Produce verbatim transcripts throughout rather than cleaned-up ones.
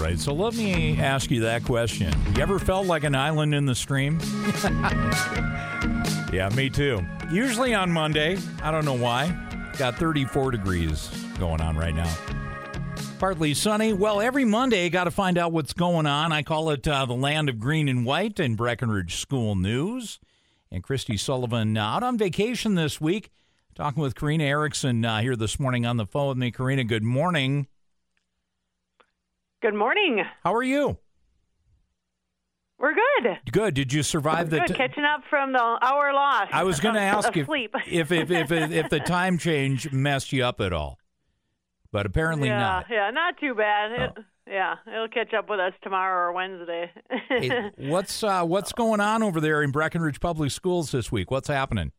right, so let me ask you that question. You ever felt like an island in the stream? Yeah, me too. Usually on Monday. I don't know why. Got thirty-four degrees going on right now. Partly sunny. Well, every Monday, got to find out what's going on. I call it uh, the land of green and white in Breckenridge School News. And Christy Sullivan uh, out on vacation this week. Talking with Karina Erickson uh, here this morning on the phone with me. Karina, good morning. Good morning. How are you? We're good. Good. Did you survive We're the good. t- Catching up from the hour loss. I was going to ask if, sleep. if, if, if, if, if the time change messed you up at all. But apparently yeah, not. Yeah, not too bad. Oh. It, yeah, it'll catch up with us tomorrow or Wednesday. Hey, what's uh, what's going on over there in Breckenridge Public Schools this week? What's happening?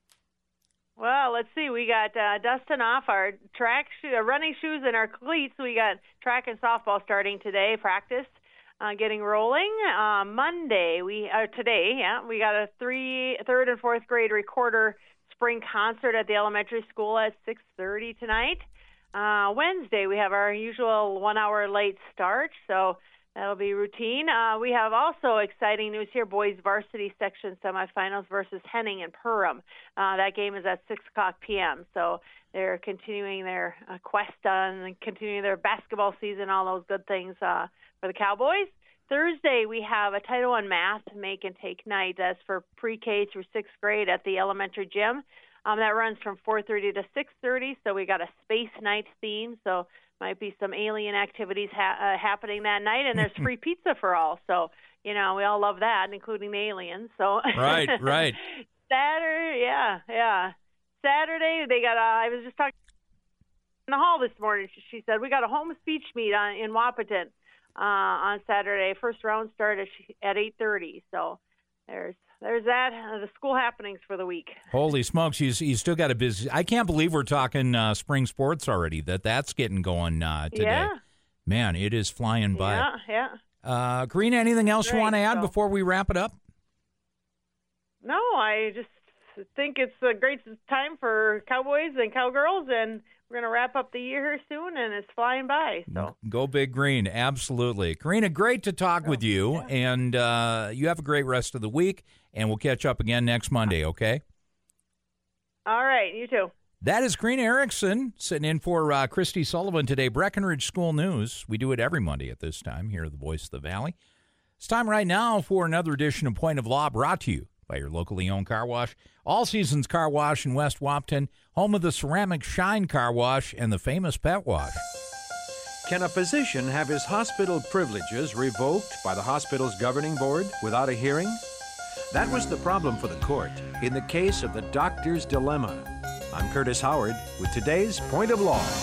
Well, let's see. We got uh, dusting off our track sho- uh, running shoes and our cleats. We got track and softball starting today, practice. Uh, getting rolling. Uh, Monday, we uh, today, yeah, we got a three, third and fourth grade recorder spring concert at the elementary school at six thirty tonight. Uh, Wednesday, we have our usual one-hour late start, so that'll be routine. Uh, we have also exciting news here: boys varsity section semifinals versus Henning and Perham. Uh, that game is at six o'clock p.m. So they're continuing their uh, quest on continuing their basketball season, all those good things uh, for the Cowboys. Thursday, we have a Title I Math Make and Take Night. That's for pre-K through sixth grade at the elementary gym. Um, that runs from four thirty to six thirty, so we got a space night theme, so might be some alien activities ha- uh, happening that night, and there's free pizza for all. So, you know, we all love that, including the aliens. So Right, right. Saturday, yeah, yeah. Saturday, they got a, I was just talking in the hall this morning. She, she said, we got a home speech meet on, in Wahpeton uh, on Saturday. First round started at eight thirty, so there's there's that, uh, the school happenings for the week. Holy smokes, you, you still got a busy. I can't believe we're talking uh, spring sports already, that that's getting going uh, today. Yeah. Man, it is flying by. Yeah, yeah. Uh, Karina, anything else Great, you want to add so. before we wrap it up? No, I just think it's a great time for Cowboys and Cowgirls, and we're going to wrap up the year here soon, and it's flying by. So Go Big Green, absolutely. Karina, great to talk oh, with you, yeah. and uh, you have a great rest of the week, and we'll catch up again next Monday, okay? All right, you too. That is Karina Erickson sitting in for uh, Christy Sullivan today. Breckenridge School News. We do it every Monday at this time here at the Voice of the Valley. It's time right now for another edition of Point of Law, brought to you by your locally owned car wash. All Seasons Car Wash in West Wahpeton, home of the Ceramic Shine Car Wash and the famous Pet Wash. Can a physician have his hospital privileges revoked by the hospital's governing board without a hearing? That was the problem for the court in the case of the doctor's dilemma. I'm Curtis Howard with today's Point of Law.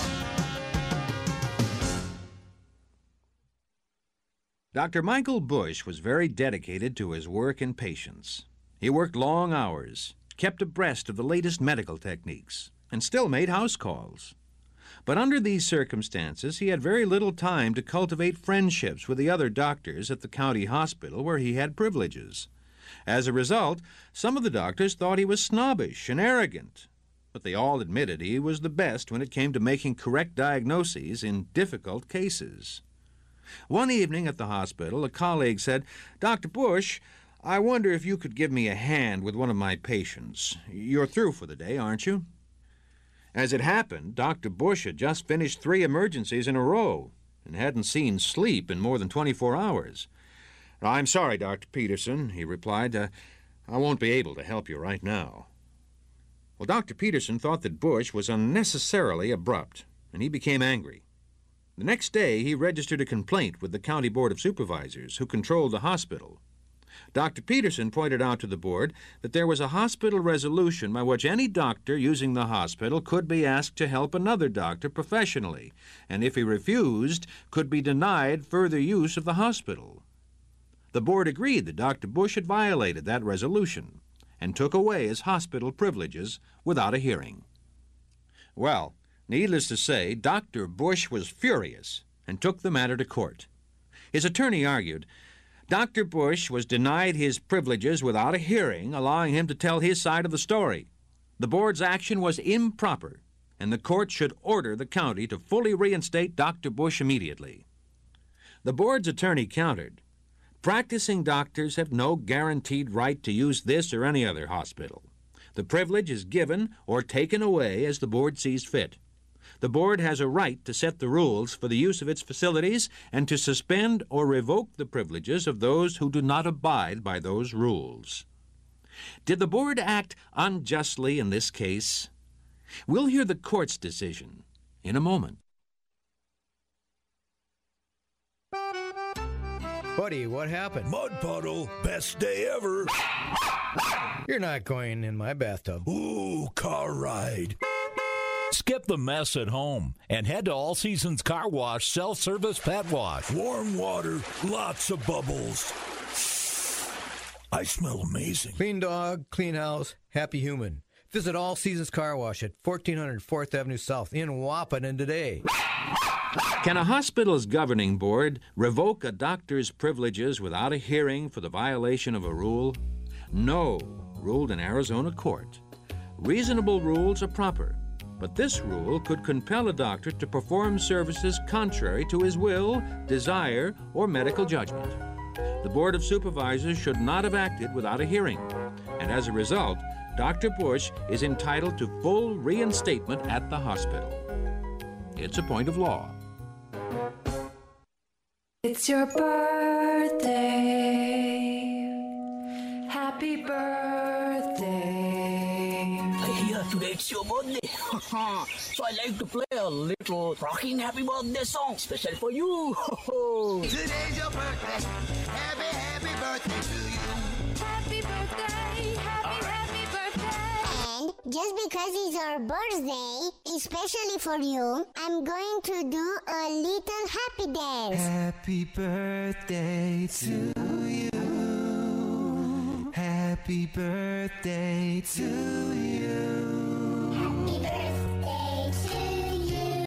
Doctor Michael Bush was very dedicated to his work and patients. He worked long hours, kept abreast of the latest medical techniques, and still made house calls. But under these circumstances, he had very little time to cultivate friendships with the other doctors at the county hospital where he had privileges. As a result, some of the doctors thought he was snobbish and arrogant, but they all admitted he was the best when it came to making correct diagnoses in difficult cases. One evening at the hospital, a colleague said, "Doctor Bush, I wonder if you could give me a hand with one of my patients. You're through for the day, aren't you?" As it happened, Doctor Bush had just finished three emergencies in a row and hadn't seen sleep in more than twenty-four hours. "I'm sorry, Doctor Peterson," he replied. Uh, "I won't be able to help you right now." Well, Doctor Peterson thought that Bush was unnecessarily abrupt, and he became angry. The next day, he registered a complaint with the County Board of Supervisors, who controlled the hospital. Doctor Peterson pointed out to the board that there was a hospital resolution by which any doctor using the hospital could be asked to help another doctor professionally, and if he refused, could be denied further use of the hospital. The board agreed that Doctor Bush had violated that resolution and took away his hospital privileges without a hearing. Well, needless to say, Doctor Bush was furious and took the matter to court. His attorney argued Doctor Bush was denied his privileges without a hearing, allowing him to tell his side of the story. The board's action was improper, and the court should order the county to fully reinstate Doctor Bush immediately. The board's attorney countered. Practicing doctors have no guaranteed right to use this or any other hospital. The privilege is given or taken away as the board sees fit. The board has a right to set the rules for the use of its facilities and to suspend or revoke the privileges of those who do not abide by those rules. Did the board act unjustly in this case? We'll hear the court's decision in a moment. Buddy, what happened? Mud puddle, best day ever. You're not going in my bathtub. Ooh, car ride. Skip the mess at home and head to All Seasons Car Wash Self-Service Pet Wash. Warm water, lots of bubbles. I smell amazing. Clean dog, clean house, happy human. Visit All Seasons Car Wash at fourteen hundred fourth Avenue South in Wahpeton today. Can a hospital's governing board revoke a doctor's privileges without a hearing for the violation of a rule? No, ruled an Arizona court. Reasonable rules are proper, but this rule could compel a doctor to perform services contrary to his will, desire, or medical judgment. The Board of Supervisors should not have acted without a hearing, and as a result, Doctor Bush is entitled to full reinstatement at the hospital. It's a point of law. It's your birthday. Happy birthday. Hey, today it's your birthday. So I like to play a little rocking happy birthday song, special for you. Today's your birthday. Happy, happy birthday to you. Happy birthday. Happy, happy birthday. And just because it's your birthday, especially for you, I'm going to do a little happy dance. Happy birthday to you. Happy birthday to you.